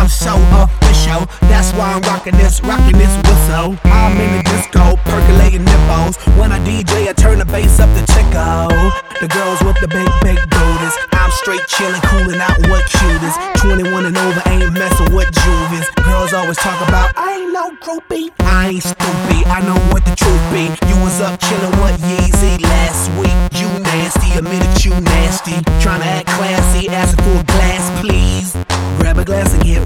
so official. That's why I'm rocking this whistle. I'm in the disco, percolating nipples. When I DJ, I turn the bass up to Chico. The girls with the big booties. I'm straight chillin', coolin' out what cutest. 21 and over, ain't messin' with juvies. Girls always talk about, I ain't no groupie. I ain't stupid, I know what the truth be. You was up chillin' with Yeezy last week. You nasty, admit it, you nasty. Tryna act classy, asking for a glass, please. Grab a glass and get